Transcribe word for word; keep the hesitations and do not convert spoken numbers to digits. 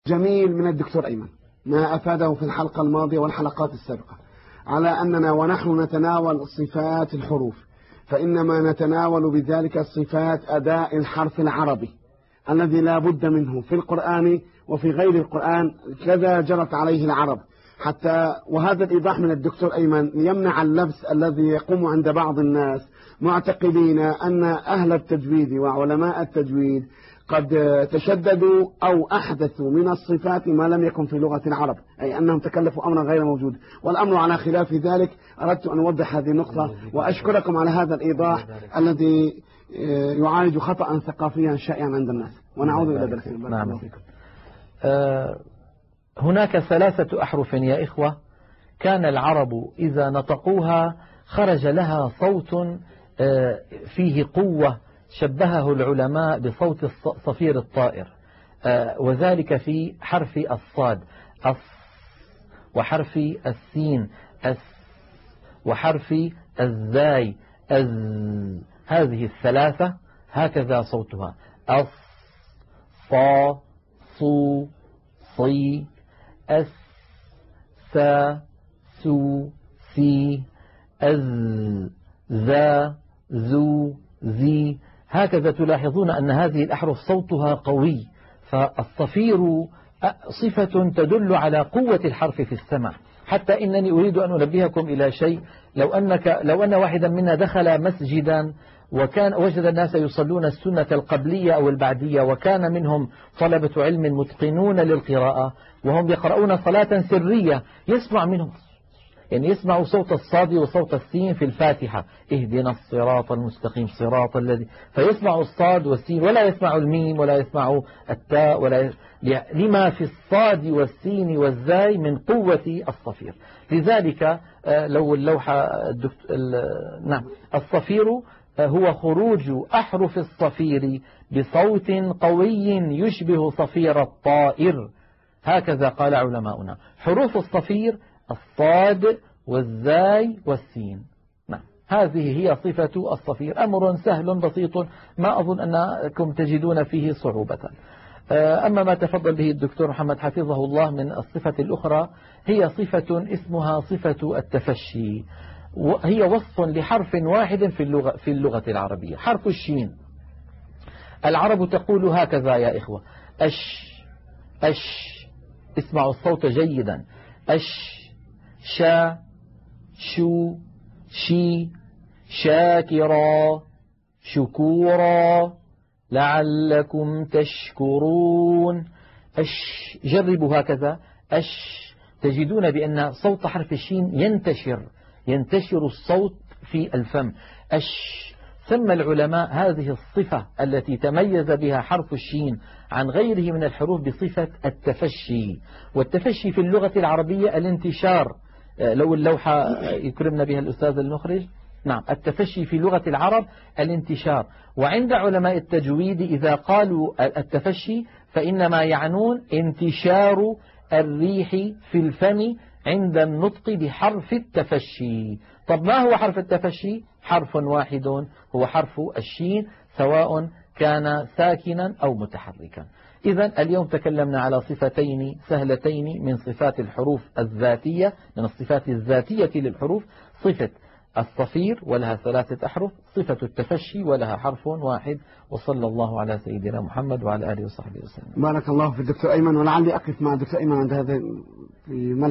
جميل من الدكتور أيمن ما أفاده في الحلقة الماضية والحلقات السابقة على أننا ونحن نتناول صفات الحروف فإنما نتناول بذلك صفات أداء الحرف العربي الذي لا بد منه في القرآن وفي غير القرآن، كذا جرت عليه العرب حتى. وهذا الإيضاح من الدكتور أيمن يمنع اللبس الذي يقوم عند بعض الناس معتقدين أن أهل التجويد وعلماء التجويد قد تشددوا أو أحدثوا من الصفات ما لم يكن في لغة العرب، أي أنهم تكلفوا أمرا غير موجود، والأمر على خلاف ذلك. أردت أن أوضح هذه النقطة وأشكركم على هذا الإيضاح الذي يعالج خطأ ثقافيا شائعا عند الناس، ونعود إلى درس. نعم. آه هناك ثلاثة أحرف يا إخوة كان العرب إذا نطقوها خرج لها صوت آه فيه قوة، شبهه العلماء بصوت صفير الطائر، آه وذلك في حرف الصاد أص، وحرف السين أس، وحرف الزاي أز. هذه الثلاثة هكذا صوتها: أص، صا، صو، صي، أس، سا، سو، سي، أز، ذا، زو، زي. هكذا تلاحظون أن هذه الأحرف صوتها قوي، فالصفير صفة تدل على قوة الحرف في السمع. حتى إنني أريد أن أنبهكم إلى شيء: لو أنك لو أن واحدا منا دخل مسجدا وكان وجد الناس يصلون السنة القبلية أو البعدية، وكان منهم طلبة علم متقنون للقراءة وهم يقرؤون صلاة سرية، يسمع منهم يعني يسمع صوت الصاد وصوت السين في الفاتحة: اهدنا الصراط المستقيم صراط الذي، فيسمع الصاد والسين ولا يسمع الميم ولا يسمع التاء ولا ي... لما في الصاد والسين والزاي من قوة الصفير. لذلك لو اللوحة الدكت... ال... نعم الصفير هو خروج أحرف الصفير بصوت قوي يشبه صفير الطائر، هكذا قال علماؤنا. حروف الصفير الصاد والزاي والسين. نعم هذه هي صفة الصفير، أمر سهل بسيط ما أظن أنكم تجدون فيه صعوبة. أما ما تفضل به الدكتور محمد حفظه الله من الصفة الأخرى، هي صفة اسمها صفة التفشي، وهي وصف لحرف واحد في اللغة, في اللغة العربية، حرف الشين. العرب تقول هكذا يا إخوة: أش، أش، اسمعوا الصوت جيدا: أش، شا، شو، شي، شاكرا، شكورا، لعلكم تشكرون. أش، جربوا هكذا: أش، تجدون بأن صوت حرف الشين ينتشر ينتشر الصوت في الفم. أش. ثم العلماء هذه الصفة التي تميز بها حرف الشين عن غيره من الحروف بصفة التفشي، والتفشي في اللغة العربية الانتشار. لو اللوحة يكرمنا بها الأستاذ المخرج. نعم التفشي في لغة العرب الانتشار، وعند علماء التجويد إذا قالوا التفشي فإنما يعنون انتشار الريح في الفم عند النطق بحرف التفشي. طب ما هو حرف التفشي؟ حرف واحد هو حرف الشين، سواء كان ساكنا أو متحركا. إذن اليوم تكلمنا على صفتين سهلتين من صفات الحروف الذاتية، من الصفات الذاتية للحروف: صفة الصفير ولها ثلاثة أحرف، صفة التفشي ولها حرف واحد. وصلى الله على سيدنا محمد وعلى آله وصحبه وسلم. بارك الله في الدكتور أيمن، ولعلي أقف مع الدكتور أيمن عند هذا في